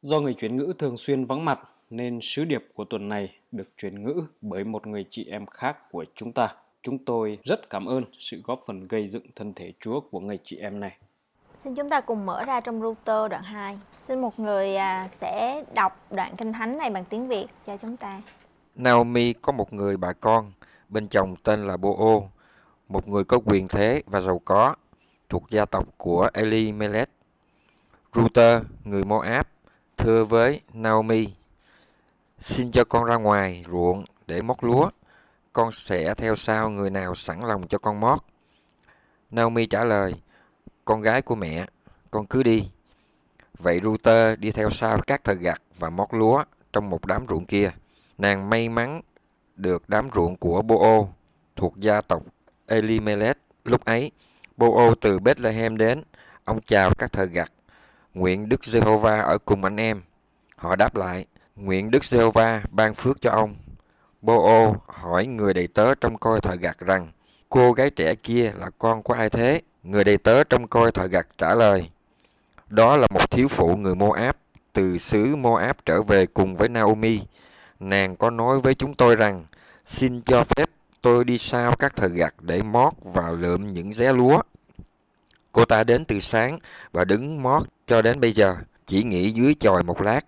Do người chuyển ngữ thường xuyên vắng mặt nên sứ điệp của tuần này được chuyển ngữ bởi một người chị em khác của chúng ta. Chúng tôi rất cảm ơn sự góp phần gây dựng thân thể Chúa của người chị em này. Xin chúng ta cùng mở ra trong Ruther đoạn 2. Xin một người sẽ đọc đoạn Kinh Thánh này bằng tiếng Việt cho chúng ta. Naomi có một người bà con, bên chồng tên là Bô-ô, một người có quyền thế và giàu có, thuộc gia tộc của Elimelech. Ruther, người Moab, thưa với Naomi: xin cho con ra ngoài ruộng để mót lúa, con sẽ theo sau người nào sẵn lòng cho con mót. Naomi trả lời: con gái của mẹ, con cứ đi. Vậy Ruther đi theo sau các thợ gặt và mót lúa trong một đám ruộng kia. Nàng may mắn được đám ruộng của Bô-ô thuộc gia tộc Elimelech. Lúc ấy, Bô-ô từ Bethlehem đến, ông chào các thợ gặt: nguyện Đức Giê-hô-va ở cùng anh em. Họ đáp lại: nguyện Đức Giê-hô-va ban phước cho ông. Bô-ô hỏi người đầy tớ trông coi thợ gặt rằng: cô gái trẻ kia là con của ai thế? Người đầy tớ trông coi thợ gặt trả lời: đó là một thiếu phụ người Moab, từ xứ Moab trở về cùng với Naomi. Nàng có nói với chúng tôi rằng: xin cho phép tôi đi sau các thợ gặt để mót và lượm những ré lúa. Cô ta đến từ sáng và đứng mót cho đến bây giờ, chỉ nghỉ dưới chòi một lát.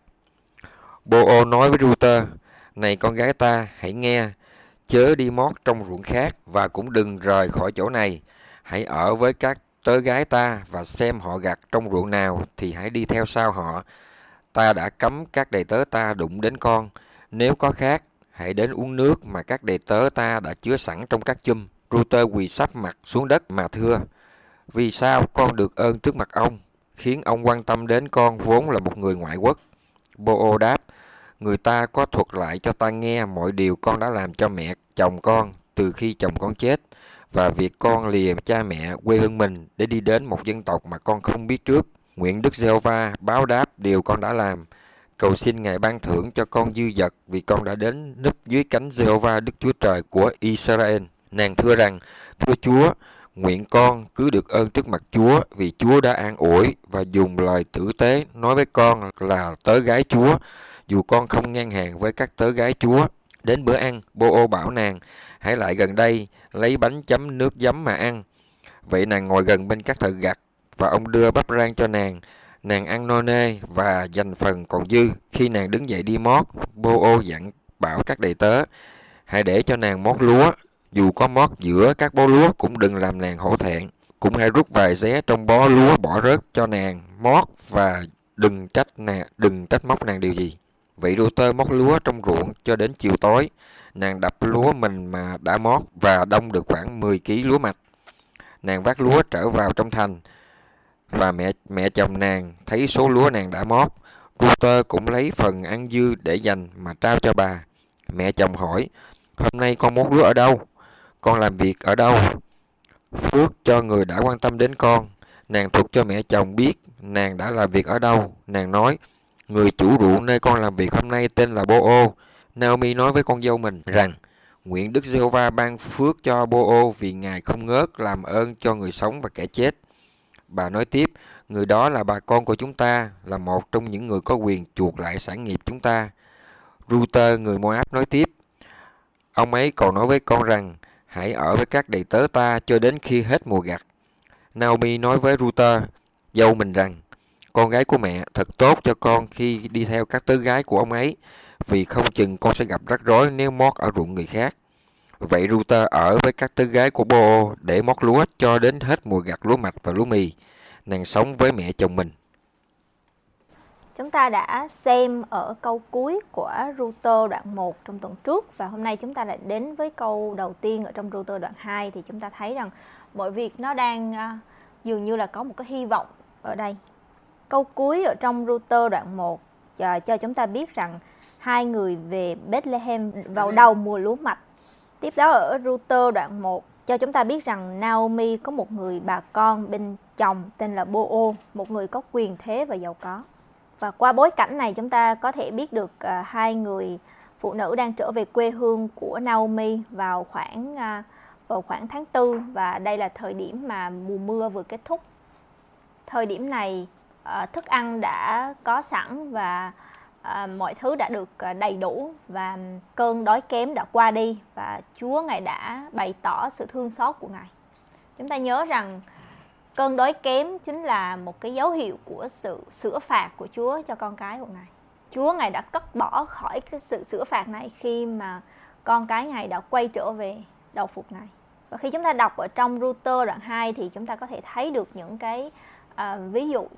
Bô-ô nói với Ruther: này con gái ta, hãy nghe, chớ đi mót trong ruộng khác và cũng đừng rời khỏi chỗ này. Hãy ở với các tớ gái ta và xem họ gặt trong ruộng nào thì hãy đi theo sau họ. Ta đã cấm các đầy tớ ta đụng đến con. Nếu có khác, hãy đến uống nước mà các đầy tớ ta đã chứa sẵn trong các chum. Ruther quỳ sắp mặt xuống đất mà thưa: vì sao con được ơn trước mặt ông, khiến ông quan tâm đến con vốn là một người ngoại quốc? Bô-ô đáp: người ta có thuật lại cho ta nghe mọi điều con đã làm cho mẹ chồng con từ khi chồng con chết, và việc con lìa cha mẹ quê hương mình để đi đến một dân tộc mà con không biết trước. Nguyện Đức Giê-hô-va báo đáp điều con đã làm. Cầu xin Ngài ban thưởng cho con dư dật vì con đã đến núp dưới cánh Giê-hô-va Đức Chúa Trời của Israel. Nàng thưa rằng: thưa Chúa, nguyện con cứ được ơn trước mặt Chúa, vì Chúa đã an ủi và dùng lời tử tế nói với con là tớ gái Chúa, dù con không ngang hàng với các tớ gái Chúa. Đến bữa ăn, Bô-ô bảo nàng: hãy lại gần đây, lấy bánh chấm nước giấm mà ăn. Vậy nàng ngồi gần bên các thợ gặt, và ông đưa bắp rang cho nàng. Nàng ăn no nê và dành phần còn dư. Khi nàng đứng dậy đi mót, Bô-ô dặn bảo các đầy tớ: hãy để cho nàng mót lúa, dù có mót giữa các bó lúa cũng đừng làm nàng hổ thẹn. Cũng hãy rút vài ré trong bó lúa bỏ rớt cho nàng mót, và đừng trách móc nàng điều gì. Vậy Ruther mót lúa trong ruộng cho đến chiều tối. Nàng đập lúa mình mà đã mót và đông được khoảng 10 kg lúa mạch. Nàng vác lúa trở vào trong thành, và mẹ chồng nàng thấy số lúa nàng đã mót. Ruther cũng lấy phần ăn dư để dành mà trao cho bà. Mẹ chồng hỏi: hôm nay con mót lúa ở đâu? Con làm việc ở đâu? Phước cho người đã quan tâm đến con. Nàng thuật cho mẹ chồng biết nàng đã làm việc ở đâu. Nàng nói: người chủ ruộng nơi con làm việc hôm nay tên là Bô-ô. Naomi nói với con dâu mình rằng: nguyện Đức Giê-hô-va ban phước cho Bô-ô, vì Ngài không ngớt làm ơn cho người sống và kẻ chết. Bà nói tiếp: người đó là bà con của chúng ta, là một trong những người có quyền chuộc lại sản nghiệp chúng ta. Ruther người Moab nói tiếp: ông ấy còn nói với con rằng: hãy ở với các đầy tớ ta cho đến khi hết mùa gặt. Naomi nói với Ruther dâu mình rằng: con gái của mẹ thật tốt cho con khi đi theo các tớ gái của ông ấy, vì không chừng con sẽ gặp rắc rối nếu mót ở ruộng người khác. Vậy Ruther ở với các tớ gái của Bô-ô để mót lúa cho đến hết mùa gặt lúa mạch và lúa mì. Nàng sống với mẹ chồng mình. Chúng ta đã xem ở câu cuối của Ruther đoạn 1 trong tuần trước, và hôm nay chúng ta lại đến với câu đầu tiên ở trong Ruther đoạn 2, thì chúng ta thấy rằng mọi việc nó đang dường như là có một cái hy vọng ở đây. Câu cuối ở trong Ruther đoạn 1 cho chúng ta biết rằng hai người về Bethlehem vào đầu mùa lúa mạch. Tiếp đó ở Ruther đoạn 1 cho chúng ta biết rằng Naomi có một người bà con bên chồng tên là Bô-ô, một người có quyền thế và giàu có. Và qua bối cảnh này chúng ta có thể biết được hai người phụ nữ đang trở về quê hương của Naomi vào khoảng tháng 4, và đây là thời điểm mà mùa mưa vừa kết thúc. Thời điểm này thức ăn đã có sẵn và mọi thứ đã được đầy đủ và cơn đói kém đã qua đi và Chúa Ngài đã bày tỏ sự thương xót của Ngài. Chúng ta nhớ rằng cơn đói kém chính là một cái dấu hiệu của sự sửa phạt của Chúa cho con cái của Ngài. Chúa Ngài đã cất bỏ khỏi cái sự sửa phạt này khi mà con cái Ngài đã quay trở về đầu phục Ngài. Và khi chúng ta đọc ở trong Ru-tơ đoạn 2 thì chúng ta có thể thấy được những cái ví dụ.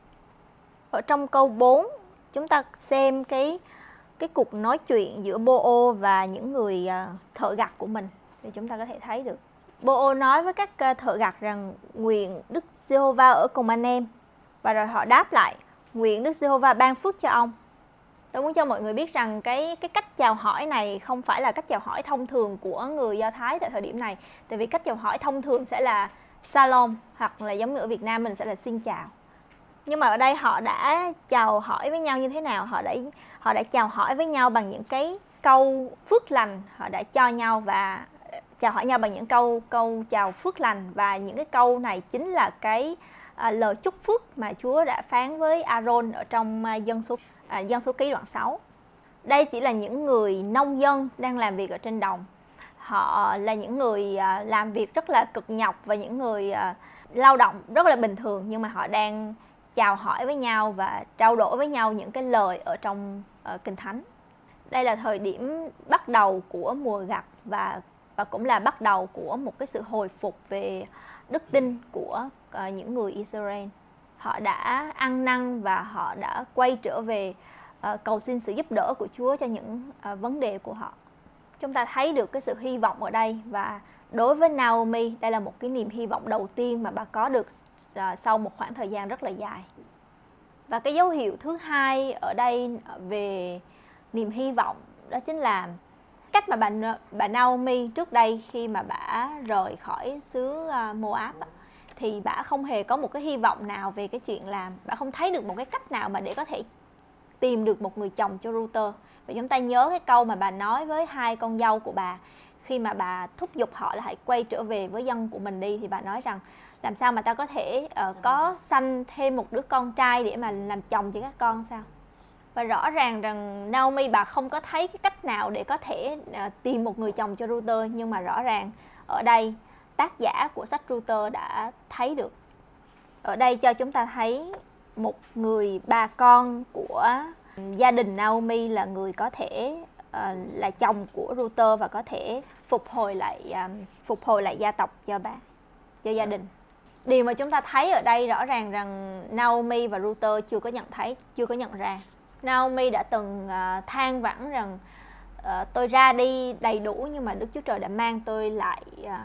Ở trong câu 4 chúng ta xem cái cuộc nói chuyện giữa Bô-ô và những người thợ gặt của mình thì chúng ta có thể thấy được. Bô-ô nói với các thợ gặt rằng nguyện Đức Giê-hô-va ở cùng anh em, và rồi họ đáp lại nguyện Đức Giê-hô-va ban phước cho ông. Tôi muốn cho mọi người biết rằng cái cách chào hỏi này không phải là cách chào hỏi thông thường của người Do Thái tại thời điểm này. Tại vì cách chào hỏi thông thường sẽ là Shalom, hoặc là giống như ở Việt Nam mình sẽ là xin chào. Nhưng mà ở đây họ đã chào hỏi với nhau như thế nào? Họ đã chào hỏi với nhau bằng những cái câu phước lành. Họ đã cho nhau và chào hỏi nhau bằng những câu chào phước lành. Và những cái câu này chính là cái lời chúc phước mà Chúa đã phán với Aaron ở trong Dân số ký đoạn 6. Đây chỉ là những người nông dân đang làm việc ở trên đồng. Họ là những người làm việc rất là cực nhọc và những người lao động rất là bình thường, nhưng mà họ đang chào hỏi với nhau và trao đổi với nhau những cái lời ở trong Kinh Thánh. Đây là thời điểm bắt đầu của mùa gặt và cũng là bắt đầu của một cái sự hồi phục về đức tin của những người Israel. Họ đã ăn năn và họ đã quay trở về cầu xin sự giúp đỡ của Chúa cho những vấn đề của họ. Chúng ta thấy được cái sự hy vọng ở đây, và đối với Naomi, đây là một cái niềm hy vọng đầu tiên mà bà có được sau một khoảng thời gian rất là dài. Và cái dấu hiệu thứ hai ở đây về niềm hy vọng đó chính là cách mà bà Naomi trước đây khi mà bà rời khỏi xứ Moab thì bà không hề có một cái hy vọng nào về cái chuyện làm. Bà không thấy được một cái cách nào mà để có thể tìm được một người chồng cho Ru-tơ. Và chúng ta nhớ cái câu mà bà nói với hai con dâu của bà khi mà bà thúc giục họ là hãy quay trở về với dân của mình đi, thì bà nói rằng làm sao mà ta có thể có sanh thêm một đứa con trai để mà làm chồng cho các con sao? Và rõ ràng rằng Naomi bà không có thấy cái cách nào để có thể tìm một người chồng cho Ru-tơ, nhưng mà rõ ràng ở đây tác giả của sách Ru-tơ đã thấy được. Ở đây cho chúng ta thấy một người bà con của gia đình Naomi là người có thể là chồng của Ru-tơ và có thể phục hồi lại gia tộc cho gia đình. Điều mà chúng ta thấy ở đây rõ ràng rằng Naomi và Ru-tơ chưa có nhận ra. Naomi đã từng than vãn rằng tôi ra đi đầy đủ nhưng mà Đức Chúa Trời đã mang tôi lại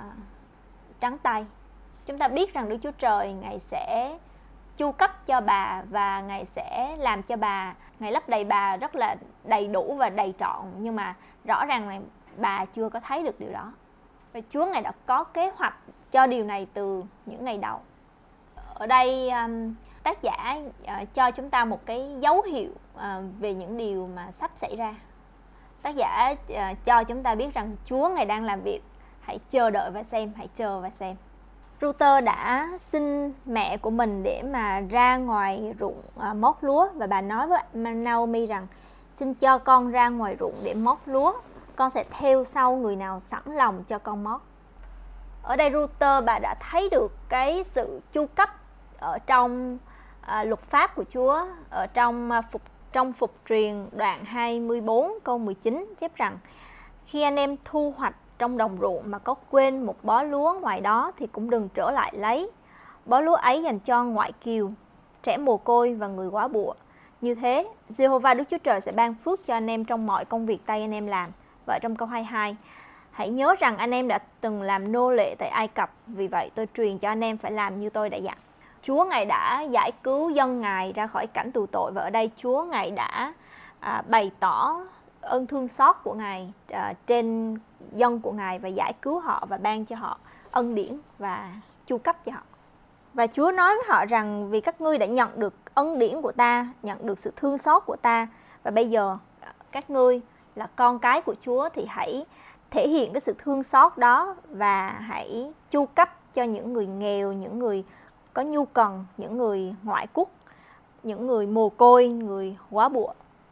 trắng tay. Chúng ta biết rằng Đức Chúa Trời Ngài sẽ chu cấp cho bà và Ngài sẽ làm cho Ngài lấp đầy bà rất là đầy đủ và đầy trọn, nhưng mà rõ ràng là bà chưa có thấy được điều đó. Và Chúa Ngài đã có kế hoạch cho điều này từ những ngày đầu. Ở đây tác giả cho chúng ta một cái dấu hiệu về những điều mà sắp xảy ra. Tác giả cho chúng ta biết rằng Chúa Ngài đang làm việc. Hãy chờ đợi và xem, hãy chờ và xem. Ru-tơ đã xin mẹ của mình để mà ra ngoài ruộng mót lúa, và bà nói với Naomi rằng xin cho con ra ngoài ruộng để mót lúa, con sẽ theo sau người nào sẵn lòng cho con mót. Ở đây Ru-tơ bà đã thấy được cái sự chu cấp ở trong luật pháp của Chúa, ở trong Phục truyền đoạn 24 câu 19 chép rằng khi anh em thu hoạch trong đồng ruộng mà có quên một bó lúa ngoài đó thì cũng đừng trở lại lấy. Bó lúa ấy dành cho ngoại kiều, trẻ mồ côi và người góa bụa. Như thế, Giê-hô-va Đức Chúa Trời sẽ ban phước cho anh em trong mọi công việc tay anh em làm. Và trong câu 22, hãy nhớ rằng anh em đã từng làm nô lệ tại Ai Cập, vì vậy tôi truyền cho anh em phải làm như tôi đã dặn. Chúa Ngài đã giải cứu dân Ngài ra khỏi cảnh tù tội, và ở đây Chúa Ngài đã bày tỏ ơn thương xót của Ngài trên dân của Ngài và giải cứu họ và ban cho họ ân điển và chu cấp cho họ. Và Chúa nói với họ rằng vì các ngươi đã nhận được ân điển của ta, nhận được sự thương xót của ta, và bây giờ các ngươi là con cái của Chúa thì hãy thể hiện cái sự thương xót đó và hãy chu cấp cho những người nghèo, những người có nhu cần, những người ngoại quốc. những người mồ côi, người góa bụa.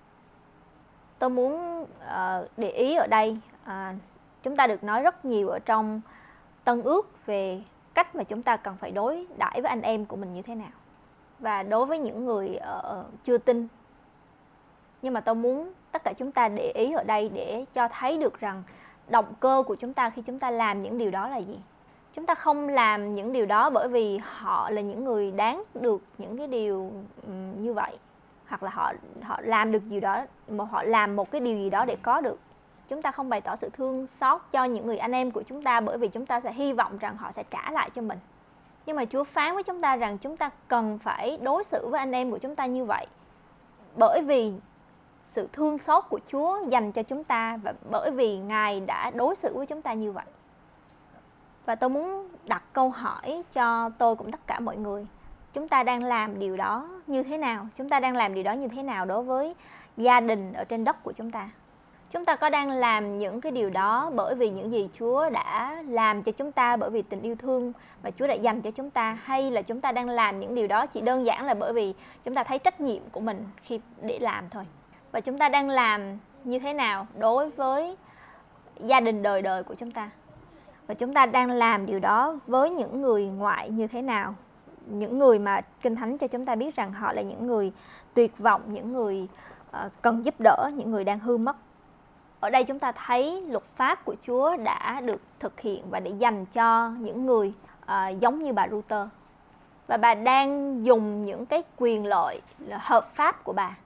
Tôi muốn để ý ở đây, chúng ta được nói rất nhiều ở trong Tân Ước về cách mà chúng ta cần phải đối đãi với anh em của mình như thế nào. Và đối với những người chưa tin. Nhưng mà tôi muốn tất cả chúng ta để ý ở đây để cho thấy được rằng động cơ của chúng ta khi chúng ta làm những điều đó là gì. Chúng ta không làm những điều đó bởi vì họ là những người đáng được những cái điều như vậy. Hoặc là họ làm được gì đó, mà họ làm một cái điều gì đó để có được. Chúng ta không bày tỏ sự thương xót cho những người anh em của chúng ta bởi vì chúng ta sẽ hy vọng rằng họ sẽ trả lại cho mình. Nhưng mà Chúa phán với chúng ta rằng chúng ta cần phải đối xử với anh em của chúng ta như vậy. Bởi vì sự thương xót của Chúa dành cho chúng ta và bởi vì Ngài đã đối xử với chúng ta như vậy. Và tôi muốn đặt câu hỏi cho tôi cũng tất cả mọi người. Chúng ta đang làm điều đó như thế nào? Chúng ta đang làm điều đó như thế nào đối với gia đình ở trên đất của chúng ta? Chúng ta có đang làm những cái điều đó bởi vì những gì Chúa đã làm cho chúng ta, bởi vì tình yêu thương mà Chúa đã dành cho chúng ta, hay là chúng ta đang làm những điều đó chỉ đơn giản là bởi vì chúng ta thấy trách nhiệm của mình khi để làm thôi? Và chúng ta đang làm như thế nào đối với gia đình đời đời của chúng ta? Và chúng ta đang làm điều đó với những người ngoại như thế nào? Những người mà Kinh Thánh cho chúng ta biết rằng họ là những người tuyệt vọng, những người cần giúp đỡ, những người đang hư mất. Ở đây chúng ta thấy luật pháp của Chúa đã được thực hiện và để dành cho những người giống như bà Ruther. Và bà đang dùng những cái quyền lợi hợp pháp của bà.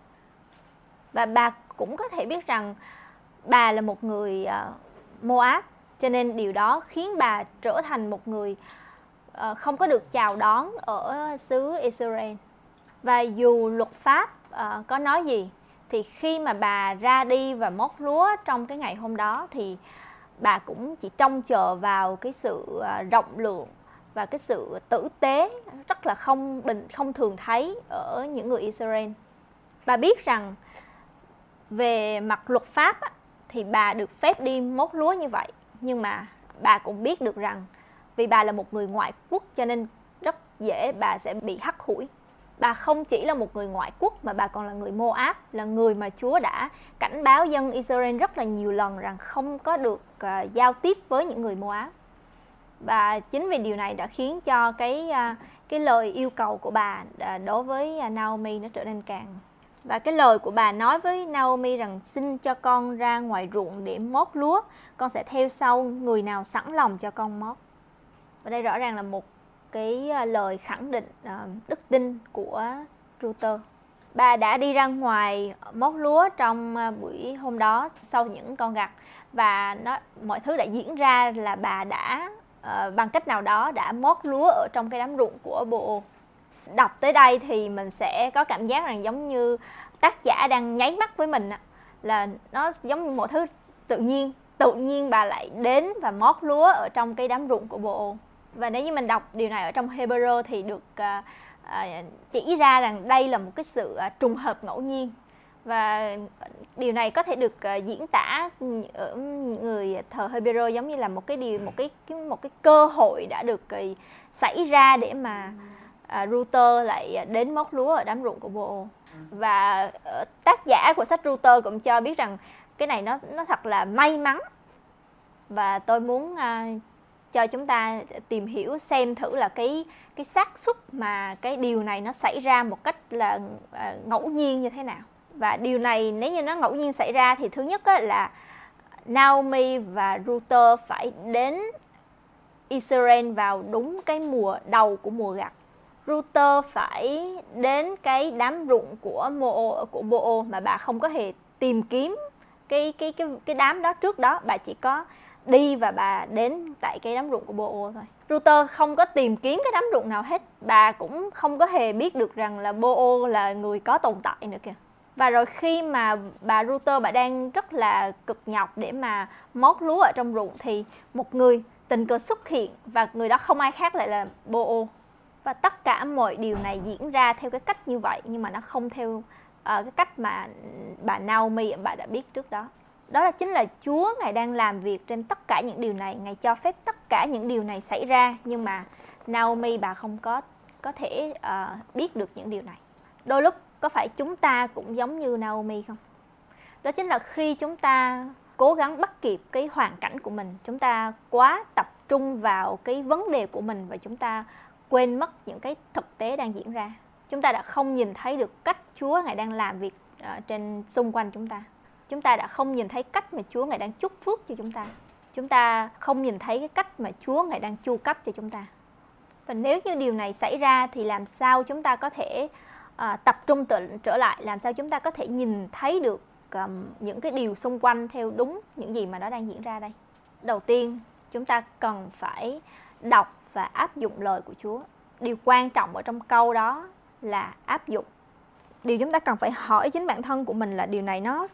Và bà cũng có thể biết rằng bà là một người Moab, cho nên điều đó khiến bà trở thành một người không có được chào đón ở xứ Israel. Và dù luật pháp có nói gì, thì khi mà bà ra đi và móc lúa trong cái ngày hôm đó thì bà cũng chỉ trông chờ vào cái sự rộng lượng và cái sự tử tế rất là không thường thấy ở những người Israel. Bà biết rằng về mặt luật pháp thì bà được phép đi móc lúa như vậy, nhưng mà bà cũng biết được rằng vì bà là một người ngoại quốc cho nên rất dễ bà sẽ bị hắt hủi. Bà không chỉ là một người ngoại quốc mà bà còn là người Moab, là người mà Chúa đã cảnh báo dân Israel rất là nhiều lần rằng không có được giao tiếp với những người Moab. Và chính vì điều này đã khiến cho cái lời yêu cầu của bà đối với Naomi nó trở nên càng. Và cái lời của bà nói với Naomi rằng xin cho con ra ngoài ruộng để mót lúa, con sẽ theo sau người nào sẵn lòng cho con mót. Và đây rõ ràng là một cái lời khẳng định đức tin của Ruther. Bà đã đi ra ngoài mót lúa trong buổi hôm đó sau những con gặt, và mọi thứ đã diễn ra là bà đã bằng cách nào đó đã mót lúa ở trong cái đám ruộng của Bô-ô. Đọc tới đây thì mình sẽ có cảm giác rằng giống như tác giả đang nháy mắt với mình, là nó giống như một thứ tự nhiên bà lại đến và mót lúa ở trong cái đám ruộng của Bô-ô. Và nếu như mình đọc điều này ở trong Hebrew thì được chỉ ra rằng đây là một cái sự trùng hợp ngẫu nhiên. Và điều này có thể được diễn tả ở người thờ Hebrew giống như là một cái cơ hội đã được xảy ra để mà Ruther lại đến mót lúa ở đám ruộng của Bô-ô. Và tác giả của sách Ruther cũng cho biết rằng cái này nó thật là may mắn. Và tôi muốn cho chúng ta tìm hiểu xem thử là cái xác suất mà cái điều này nó xảy ra một cách là ngẫu nhiên như thế nào. Và điều này nếu như nó ngẫu nhiên xảy ra thì thứ nhất là Naomi và Ruther phải đến Israel vào đúng cái mùa đầu của mùa gặt. Ruther phải đến cái đám ruộng của Bô-ô mà bà không có hề tìm kiếm cái đám đó trước đó, bà chỉ có đi và bà đến tại cái đám ruộng của Bô-ô thôi. Ruther không có tìm kiếm cái đám ruộng nào hết, bà cũng không có hề biết được rằng là Bô-ô là người có tồn tại nữa kìa. Và rồi khi mà bà Ruther bà đang rất là cực nhọc để mà mót lúa ở trong ruộng thì một người tình cờ xuất hiện, và người đó không ai khác lại là Bô-ô. Và tất cả mọi điều này diễn ra theo cái cách như vậy, nhưng mà nó không theo cái cách mà bà Naomi bà đã biết trước đó. Đó là chính là Chúa Ngài đang làm việc trên tất cả những điều này. Ngài cho phép tất cả những điều này xảy ra, nhưng mà Naomi bà không có thể biết được những điều này. Đôi lúc có phải chúng ta cũng giống như Naomi không? Đó chính là khi chúng ta cố gắng bắt kịp cái hoàn cảnh của mình, chúng ta quá tập trung vào cái vấn đề của mình và chúng ta quên mất những cái thực tế đang diễn ra. Chúng ta đã không nhìn thấy được cách Chúa Ngài đang làm việc trên xung quanh chúng ta. Chúng ta đã không nhìn thấy cách mà Chúa Ngài đang chúc phước cho chúng ta. Chúng ta không nhìn thấy cái cách mà Chúa Ngài đang chu cấp cho chúng ta. Và nếu như điều này xảy ra thì làm sao chúng ta có thể tập trung trở lại, làm sao chúng ta có thể nhìn thấy được những cái điều xung quanh theo đúng những gì mà nó đang diễn ra đây. Đầu tiên, chúng ta cần phải đọc và áp dụng lời của Chúa. Điều quan trọng ở trong câu đó là áp dụng. Điều chúng ta cần phải hỏi chính bản thân của mình là điều này nó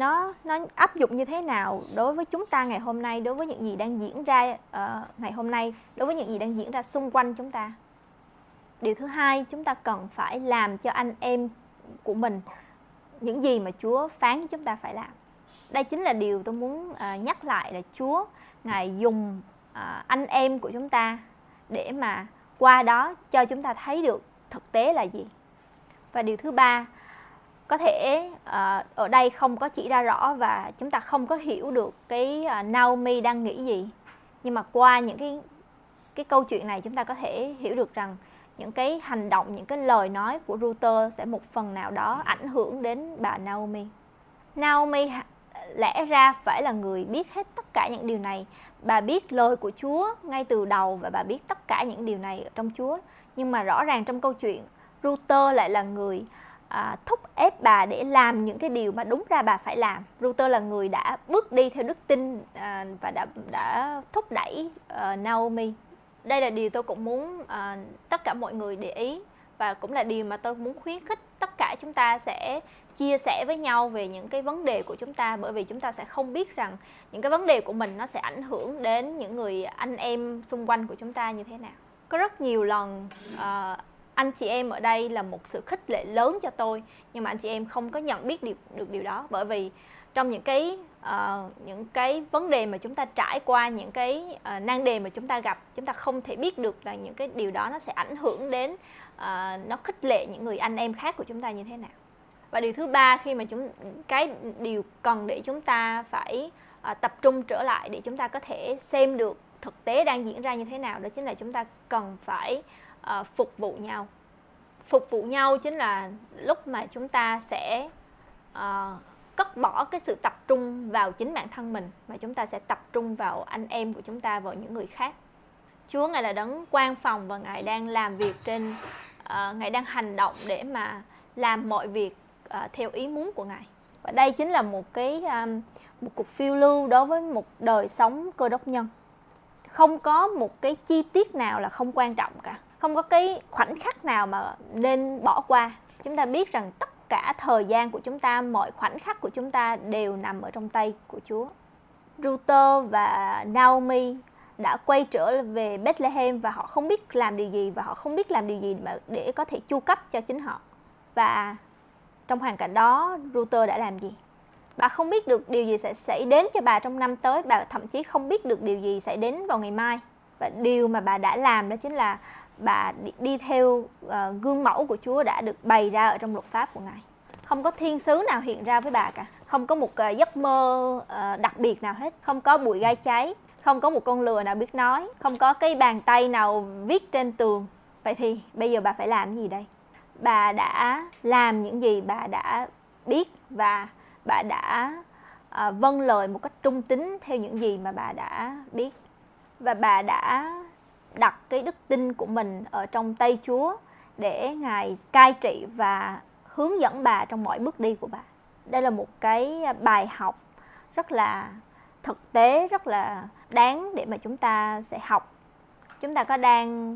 áp dụng như thế nào đối với chúng ta ngày hôm nay, đối với những gì đang diễn ra ngày hôm nay, đối với những gì đang diễn ra xung quanh chúng ta. Điều thứ hai, chúng ta cần phải làm cho anh em của mình những gì mà Chúa phán chúng ta phải làm. Đây chính là điều tôi muốn nhắc lại, là Chúa Ngài dùng anh em của chúng ta để mà qua đó cho chúng ta thấy được thực tế là gì. Và điều thứ ba, có thể ở đây không có chỉ ra rõ và chúng ta không có hiểu được cái Naomi đang nghĩ gì. Nhưng mà qua những cái câu chuyện này chúng ta có thể hiểu được rằng những cái hành động, những cái lời nói của Ruther sẽ một phần nào đó ảnh hưởng đến bà Naomi. Naomi lẽ ra phải là người biết hết tất cả những điều này. Bà biết lời của Chúa ngay từ đầu và bà biết tất cả những điều này trong Chúa. Nhưng mà rõ ràng trong câu chuyện, Ruther lại là người thúc ép bà để làm những cái điều mà đúng ra bà phải làm. Ruther là người đã bước đi theo đức tin và đã thúc đẩy Naomi. Đây là điều tôi cũng muốn tất cả mọi người để ý, và cũng là điều mà tôi muốn khuyến khích tất cả chúng ta sẽ chia sẻ với nhau về những cái vấn đề của chúng ta, bởi vì chúng ta sẽ không biết rằng những cái vấn đề của mình nó sẽ ảnh hưởng đến những người anh em xung quanh của chúng ta như thế nào. Có rất nhiều lần anh chị em ở đây là một sự khích lệ lớn cho tôi, nhưng mà anh chị em không có nhận biết được điều đó, bởi vì trong những cái vấn đề mà chúng ta trải qua, những cái nan đề mà chúng ta gặp, chúng ta không thể biết được là những cái điều đó nó sẽ ảnh hưởng đến, nó khích lệ những người anh em khác của chúng ta như thế nào. Và điều thứ ba, khi mà cái điều cần để chúng ta phải tập trung trở lại để chúng ta có thể xem được thực tế đang diễn ra như thế nào, đó chính là chúng ta cần phải phục vụ nhau. Phục vụ nhau chính là lúc mà chúng ta sẽ cất bỏ cái sự tập trung vào chính bản thân mình, mà chúng ta sẽ tập trung vào anh em của chúng ta, vào những người khác. Chúa Ngài là đấng quan phòng và Ngài đang làm việc Ngài đang hành động để mà làm mọi việc theo ý muốn của Ngài. Và đây chính là một cuộc phiêu lưu đối với một đời sống Cơ Đốc nhân. Không có một cái chi tiết nào là không quan trọng cả. Không có cái khoảnh khắc nào mà nên bỏ qua. Chúng ta biết rằng tất cả thời gian của chúng ta, mọi khoảnh khắc của chúng ta đều nằm ở trong tay của Chúa. Ruther và Naomi đã quay trở về Bethlehem và họ không biết làm điều gì, và họ không biết làm điều gì để có thể chu cấp cho chính họ. Và trong hoàn cảnh đó, Ruther đã làm gì? Bà không biết được điều gì sẽ xảy đến cho bà trong năm tới, bà thậm chí không biết được điều gì sẽ đến vào ngày mai. Và điều mà bà đã làm đó chính là bà đi theo gương mẫu của Chúa đã được bày ra ở trong luật pháp của Ngài. Không có thiên sứ nào hiện ra với bà cả, không có một giấc mơ đặc biệt nào hết, không có bụi gai cháy, không có một con lừa nào biết nói, không có cái bàn tay nào viết trên tường. Vậy thì bây giờ bà phải làm gì đây? Bà đã làm những gì bà đã biết, và bà đã vâng lời một cách trung tín theo những gì mà bà đã biết. Và bà đã đặt cái đức tin của mình ở trong tay Chúa để Ngài cai trị và hướng dẫn bà trong mọi bước đi của bà. Đây là một cái bài học rất là thực tế, rất là đáng để mà chúng ta sẽ học. Chúng ta có đang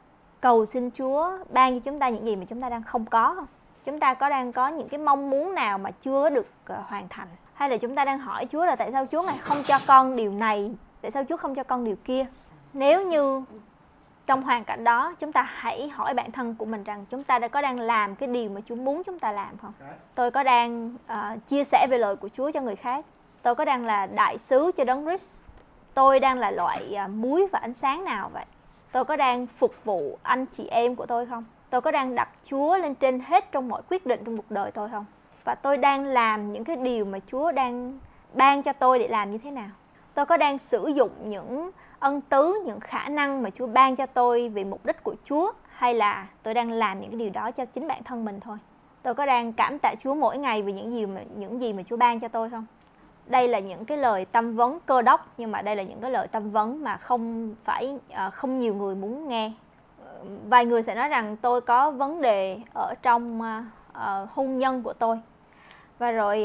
cầu xin Chúa ban cho chúng ta những gì mà chúng ta đang không có không? Chúng ta có đang có những cái mong muốn nào mà chưa được hoàn thành? Hay là chúng ta đang hỏi Chúa là tại sao Chúa Ngài không cho con điều này, tại sao Chúa không cho con điều kia? Nếu như trong hoàn cảnh đó, chúng ta hãy hỏi bản thân của mình rằng chúng ta có đang làm cái điều mà Chúa muốn chúng ta làm không? Tôi có đang chia sẻ về lời của Chúa cho người khác? Tôi có đang là đại sứ cho Đấng Christ? Tôi đang là loại muối và ánh sáng nào vậy? Tôi có đang phục vụ anh chị em của tôi không? Tôi có đang đặt Chúa lên trên hết trong mọi quyết định trong cuộc đời tôi không? Và tôi đang làm những cái điều mà Chúa đang ban cho tôi để làm như thế nào? Tôi có đang sử dụng những ân tứ, những khả năng mà Chúa ban cho tôi vì mục đích của Chúa, hay là tôi đang làm những cái điều đó cho chính bản thân mình thôi? Tôi có đang cảm tạ Chúa mỗi ngày vì những gì mà Chúa ban cho tôi không? Đây là những cái lời tâm vấn cơ đốc, nhưng mà đây là những cái lời tâm vấn mà không nhiều người muốn nghe. Vài người sẽ nói rằng tôi có vấn đề ở trong hôn nhân của tôi. Và rồi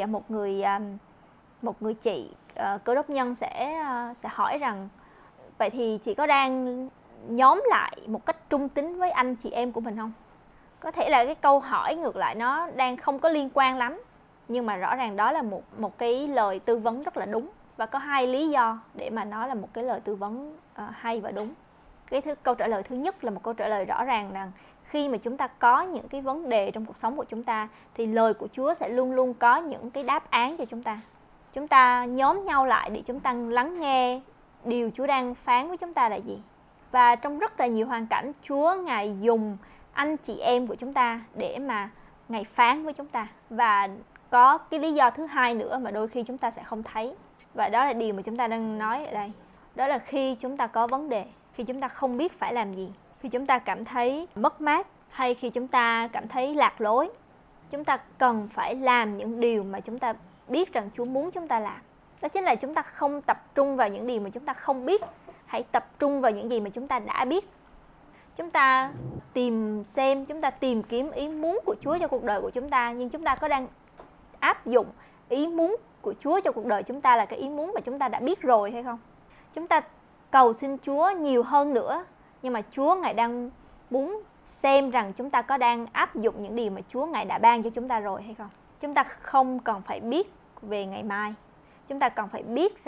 một người chị cơ đốc nhân sẽ hỏi rằng vậy thì chị có đang nhóm lại một cách trung tín với anh chị em của mình không? Có thể là cái câu hỏi ngược lại nó đang không có liên quan lắm, nhưng mà rõ ràng đó là một cái lời tư vấn rất là đúng. Và có 2 lý do để mà nó là một cái lời tư vấn hay và đúng. Câu trả lời thứ nhất là một câu trả lời rõ ràng rằng khi mà chúng ta có những cái vấn đề trong cuộc sống của chúng ta thì lời của Chúa sẽ luôn luôn có những cái đáp án cho chúng ta. Chúng ta nhóm nhau lại để chúng ta lắng nghe điều Chúa đang phán với chúng ta là gì. Và trong rất là nhiều hoàn cảnh, Chúa Ngài dùng anh chị em của chúng ta để mà Ngài phán với chúng ta. Và có cái lý do thứ hai nữa mà đôi khi chúng ta sẽ không thấy. Và đó là điều mà chúng ta đang nói ở đây. Đó là khi chúng ta có vấn đề, khi chúng ta không biết phải làm gì, khi chúng ta cảm thấy mất mát, hay khi chúng ta cảm thấy lạc lối, chúng ta cần phải làm những điều mà chúng ta biết rằng Chúa muốn chúng ta làm. Đó chính là chúng ta không tập trung vào những điều mà chúng ta không biết, hãy tập trung vào những gì mà chúng ta đã biết. Chúng ta chúng ta tìm kiếm ý muốn của Chúa cho cuộc đời của chúng ta, nhưng chúng ta có đang áp dụng ý muốn của Chúa cho cuộc đời chúng ta là cái ý muốn mà chúng ta đã biết rồi hay không? Chúng ta cầu xin Chúa nhiều hơn nữa, nhưng mà Chúa Ngài đang muốn xem rằng chúng ta có đang áp dụng những điều mà Chúa Ngài đã ban cho chúng ta rồi hay không. Chúng ta không cần phải biết về ngày mai. Chúng ta cần phải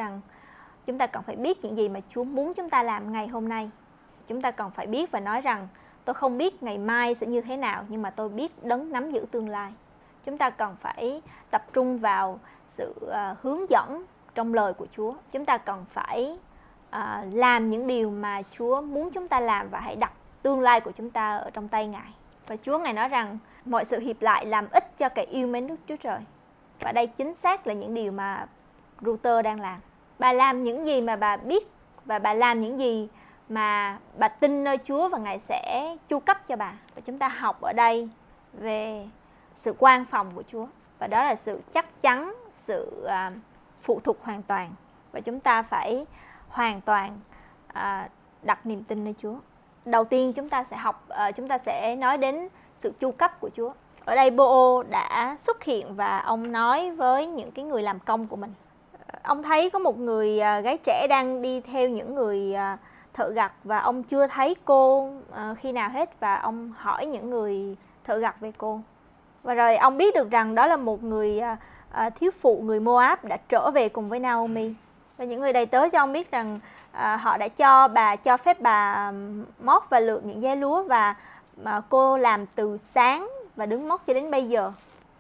biết những gì mà Chúa muốn chúng ta làm ngày hôm nay. Chúng ta cần phải biết và nói rằng tôi không biết ngày mai sẽ như thế nào, nhưng mà tôi biết Đấng nắm giữ tương lai. Chúng ta cần phải tập trung vào sự hướng dẫn trong lời của Chúa. Chúng ta cần phải làm những điều mà Chúa muốn chúng ta làm và hãy đặt tương lai của chúng ta ở trong tay Ngài. Và Chúa Ngài nói rằng mọi sự hiệp lại làm ích cho kẻ yêu mến Đức Chúa Trời. Và đây chính xác là những điều mà Ruther đang làm. Bà làm những gì mà bà biết, và bà làm những gì mà bà tin nơi Chúa, và Ngài sẽ chu cấp cho bà. Và chúng ta học ở đây về sự quan phòng của Chúa, và đó là sự chắc chắn, sự phụ thuộc hoàn toàn. Và chúng ta phải hoàn toàn đặt niềm tin nơi Chúa. Đầu tiên chúng ta sẽ nói đến sự chu cấp của Chúa. Ở đây Bô-ô đã xuất hiện và ông nói với những cái người làm công của mình. Ông thấy có một người gái trẻ đang đi theo những người thợ gặt, và ông chưa thấy cô khi nào hết, và ông hỏi những người thợ gặt về cô. Và rồi ông biết được rằng đó là một người thiếu phụ người Moab đã trở về cùng với Naomi. Và những người đầy tớ cho ông biết rằng họ đã cho phép bà móc và lượm những giấy lúa, và cô làm từ sáng và đứng móc cho đến bây giờ.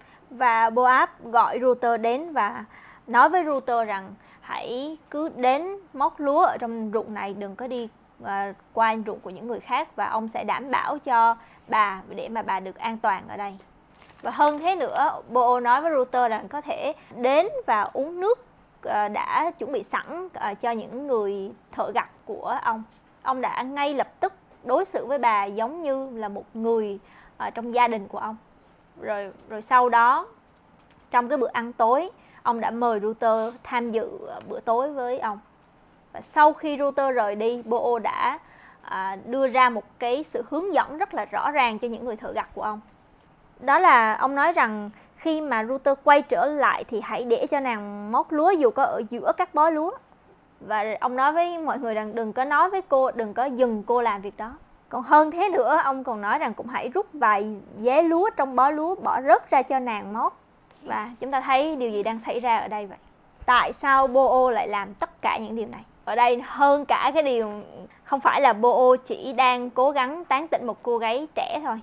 Và Boaz gọi Ruther đến và nói với Ruther rằng hãy cứ đến móc lúa ở trong ruộng này, đừng có đi qua ruộng của những người khác, và ông sẽ đảm bảo cho bà để mà bà được an toàn ở đây. Và hơn thế nữa, Bô nói với Ruther rằng có thể đến và uống nước đã chuẩn bị sẵn cho những người thợ gặt của ông. Ông đã ngay lập tức đối xử với bà giống như là một người trong gia đình của ông. Rồi sau đó, trong cái bữa ăn tối, ông đã mời Ruther tham dự bữa tối với ông. Và sau khi Ruther rời đi, Bô đã đưa ra một cái sự hướng dẫn rất là rõ ràng cho những người thợ gặt của ông. Đó là ông nói rằng khi mà Ruther quay trở lại thì hãy để cho nàng móc lúa dù có ở giữa các bó lúa. Và ông nói với mọi người rằng đừng có nói với cô, đừng có dừng cô làm việc đó. Còn hơn thế nữa, ông còn nói rằng cũng hãy rút vài vế lúa trong bó lúa bỏ rớt ra cho nàng móc. Và chúng ta thấy điều gì đang xảy ra ở đây vậy? Tại sao Bô lại làm tất cả những điều này? Ở đây hơn cả cái điều không phải là Bô chỉ đang cố gắng tán tỉnh một cô gái trẻ thôi.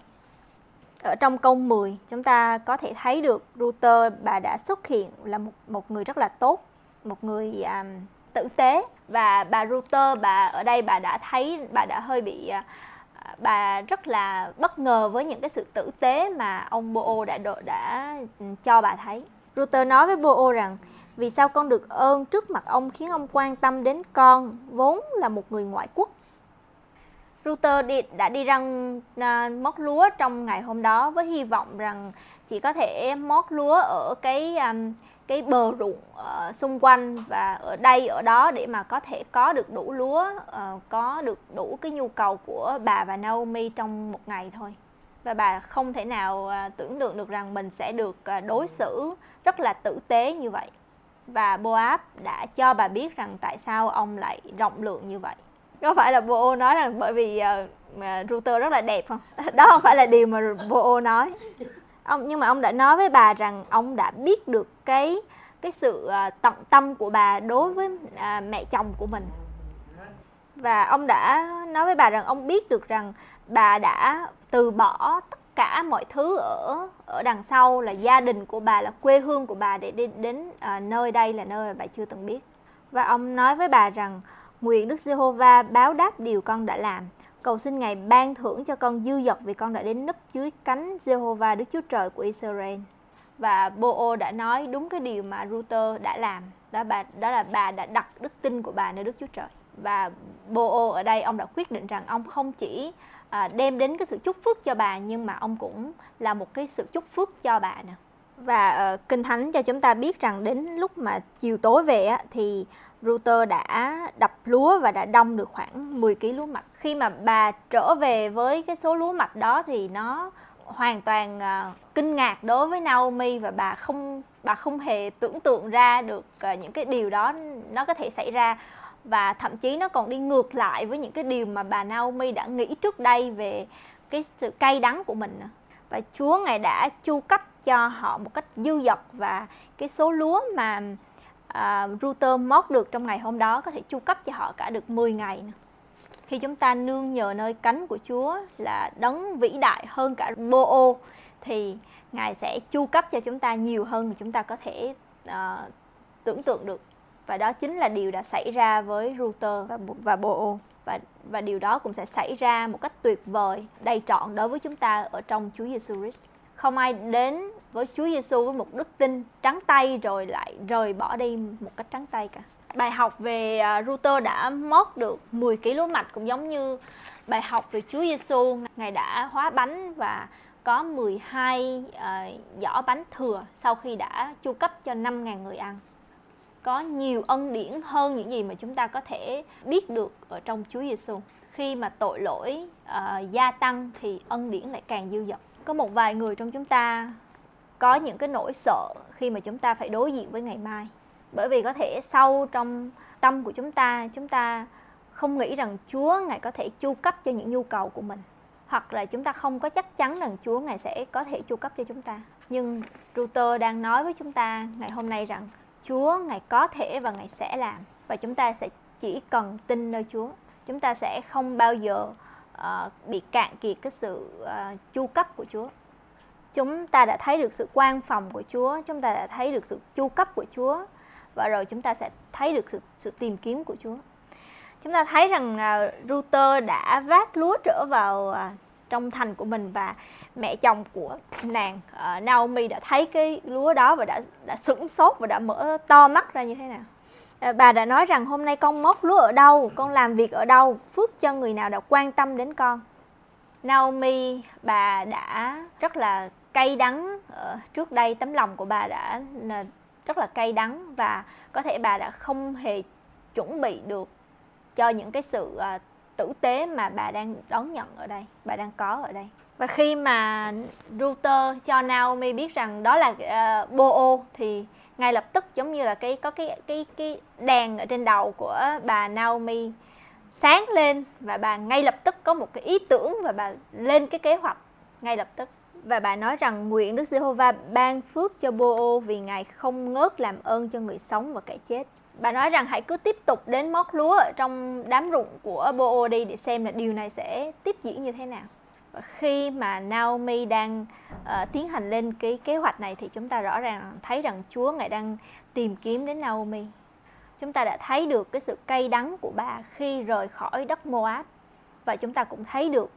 Ở trong câu 10, chúng ta có thể thấy được Ruther bà đã xuất hiện là một người rất là tốt, một người tử tế. Và bà Ruther, bà ở đây bà đã hơi bị bà rất là bất ngờ với những cái sự tử tế mà ông Bô-ô đã cho bà thấy. Ruther nói với Bô-ô rằng vì sao con được ơn trước mặt ông khiến ông quan tâm đến con, vốn là một người ngoại quốc. Ruther đã đi răng mót lúa trong ngày hôm đó với hy vọng rằng chỉ có thể mót lúa ở cái bờ ruộng xung quanh và ở đây ở đó để mà có thể có được đủ lúa, có được đủ cái nhu cầu của bà và Naomi trong một ngày thôi. Và bà không thể nào tưởng tượng được rằng mình sẽ được đối xử rất là tử tế như vậy. Và Boaz đã cho bà biết rằng tại sao ông lại rộng lượng như vậy. Có phải là Bô-ô nói rằng bởi vì Ruther rất là đẹp không? Đó không phải là điều mà Bô-ô nói. Nhưng mà ông đã nói với bà rằng ông đã biết được cái sự tận tâm của bà đối với mẹ chồng của mình. Và ông đã nói với bà rằng ông biết được rằng bà đã từ bỏ tất cả mọi thứ ở đằng sau, là gia đình của bà, là quê hương của bà, để đi đến nơi đây là nơi mà bà chưa từng biết. Và ông nói với bà rằng nguyện Đức Giê-hô-va báo đáp điều con đã làm. Cầu xin Ngài ban thưởng cho con dư dật vì con đã đến núp dưới cánh Giê-hô-va Đức Chúa Trời của Israel. Và Bô-ô đã nói đúng cái điều mà Ruther đã làm. Đó là bà đã đặt đức tin của bà nơi Đức Chúa Trời. Và Bô-ô ở đây ông đã quyết định rằng ông không chỉ đem đến cái sự chúc phước cho bà, nhưng mà ông cũng là một cái sự chúc phước cho bà nữa. Và Kinh Thánh cho chúng ta biết rằng đến lúc mà chiều tối về thì Ruther đã đập lúa và đã đong được khoảng 10 kg lúa mạch. Khi mà bà trở về với cái số lúa mạch đó thì nó hoàn toàn kinh ngạc đối với Naomi, và bà không hề tưởng tượng ra được những cái điều đó nó có thể xảy ra, và thậm chí nó còn đi ngược lại với những cái điều mà bà Naomi đã nghĩ trước đây về cái sự cay đắng của mình. Và Chúa Ngài đã chu cấp cho họ một cách dư dật, và cái số lúa mà Ruther mót được trong ngày hôm đó có thể chu cấp cho họ cả được 10 ngày nữa. Khi chúng ta nương nhờ nơi cánh của Chúa là đấng vĩ đại hơn cả Bô-ô, thì Ngài sẽ chu cấp cho chúng ta nhiều hơn mà chúng ta có thể tưởng tượng được. Và đó chính là điều đã xảy ra với Ruther và Bô-ô. Và điều đó cũng sẽ xảy ra một cách tuyệt vời, đầy trọn đối với chúng ta ở trong Chúa Giêsu Christ. Không ai đến với Chúa Giêsu với một đức tin trắng tay rồi lại rời bỏ đi một cách trắng tay cả. Bài học về Ruther đã mót được 10 kg lúa mạch cũng giống như bài học về Chúa Giêsu. Ngài đã hóa bánh và có 12 giỏ bánh thừa sau khi đã chu cấp cho 5.000 người ăn. Có nhiều ân điển hơn những gì mà chúng ta có thể biết được ở trong Chúa Giêsu. Khi mà tội lỗi gia tăng thì ân điển lại càng dư dật. Có một vài người trong chúng ta có những cái nỗi sợ khi mà chúng ta phải đối diện với ngày mai. Bởi vì có thể sâu trong tâm của chúng ta không nghĩ rằng Chúa Ngài có thể chu cấp cho những nhu cầu của mình. Hoặc là chúng ta không có chắc chắn rằng Chúa Ngài sẽ có thể chu cấp cho chúng ta. Nhưng Ruther đang nói với chúng ta ngày hôm nay rằng Chúa Ngài có thể và Ngài sẽ làm. Và chúng ta sẽ chỉ cần tin nơi Chúa. Chúng ta sẽ không bao giờ bị cạn kiệt cái sự chu cấp của Chúa. Chúng ta đã thấy được sự quan phòng của Chúa, chúng ta đã thấy được sự chu cấp của Chúa, và rồi chúng ta sẽ thấy được sự tìm kiếm của Chúa. Chúng ta thấy rằng Ruther đã vác lúa trở vào trong thành của mình, và mẹ chồng của nàng Naomi đã thấy cái lúa đó và đã sửng sốt và đã mở to mắt ra như thế nào. Bà đã nói rằng hôm nay con mót lúa ở đâu, con làm việc ở đâu, phước cho người nào đã quan tâm đến con. Naomi, bà đã rất là cay đắng, trước đây tấm lòng của bà đã rất là cay đắng, và có thể bà đã không hề chuẩn bị được cho những cái sự tử tế mà bà đang đón nhận ở đây, bà đang có ở đây. Và khi mà Ruther cho Naomi biết rằng đó là Bô-ô, thì ngay lập tức giống như là có cái đèn ở trên đầu của bà Naomi sáng lên, và bà ngay lập tức có một cái ý tưởng và bà lên cái kế hoạch ngay lập tức. Và bà nói rằng nguyện Đức Giê-hô-va ban phước cho Bô-ô vì Ngài không ngớt làm ơn cho người sống và kẻ chết. Bà nói rằng hãy cứ tiếp tục đến mót lúa ở trong đám ruộng của Bô-ô đi để xem là điều này sẽ tiếp diễn như thế nào. Và khi mà Naomi đang tiến hành lên cái kế hoạch này thì chúng ta rõ ràng thấy rằng Chúa Ngài đang tìm kiếm đến Naomi. Chúng ta đã thấy được cái sự cay đắng của bà khi rời khỏi đất Moab. Và chúng ta cũng thấy được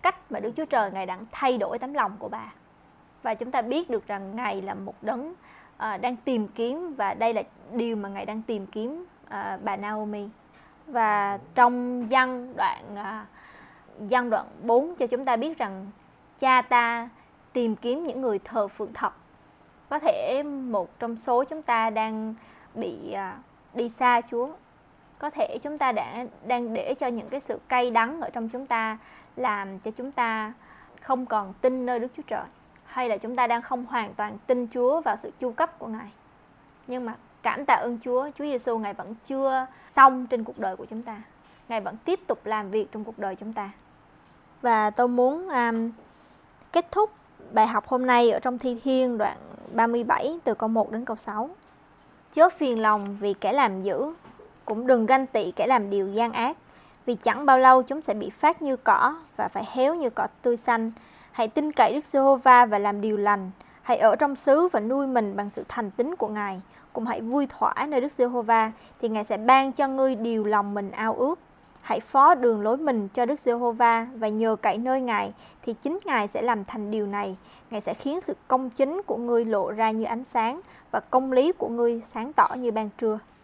cách mà Đức Chúa Trời Ngài đang thay đổi tấm lòng của bà. Và chúng ta biết được rằng Ngài là một đấng đang tìm kiếm, và đây là điều mà Ngài đang tìm kiếm bà Naomi. Và trong Giăng đoạn 4 cho chúng ta biết rằng Cha ta tìm kiếm những người thờ phượng thật. Có thể một trong số chúng ta đang bị đi xa Chúa. Có thể chúng ta đang để cho những cái sự cay đắng ở trong chúng ta làm cho chúng ta không còn tin nơi Đức Chúa Trời. Hay là chúng ta đang không hoàn toàn tin Chúa vào sự chu cấp của Ngài. Nhưng mà cảm tạ ơn Chúa Giêsu Ngài vẫn chưa xong trên cuộc đời của chúng ta. Ngài vẫn tiếp tục làm việc trong cuộc đời chúng ta. Và tôi muốn kết thúc bài học hôm nay ở trong Thi Thiên đoạn 37 từ câu 1 đến câu 6. Chớ phiền lòng vì kẻ làm dữ, cũng đừng ganh tị kẻ làm điều gian ác, vì chẳng bao lâu chúng sẽ bị phát như cỏ và phải héo như cỏ tươi xanh. Hãy tin cậy Đức Giê-hô-va và làm điều lành. Hãy ở trong xứ và nuôi mình bằng sự thành tín của Ngài. Cũng hãy vui thỏa nơi Đức Giê-hô-va, thì Ngài sẽ ban cho ngươi điều lòng mình ao ước. Hãy phó đường lối mình cho Đức Giê-hô-va và nhờ cậy nơi Ngài, thì chính Ngài sẽ làm thành điều này. Ngài sẽ khiến sự công chính của ngươi lộ ra như ánh sáng và công lý của ngươi sáng tỏ như ban trưa.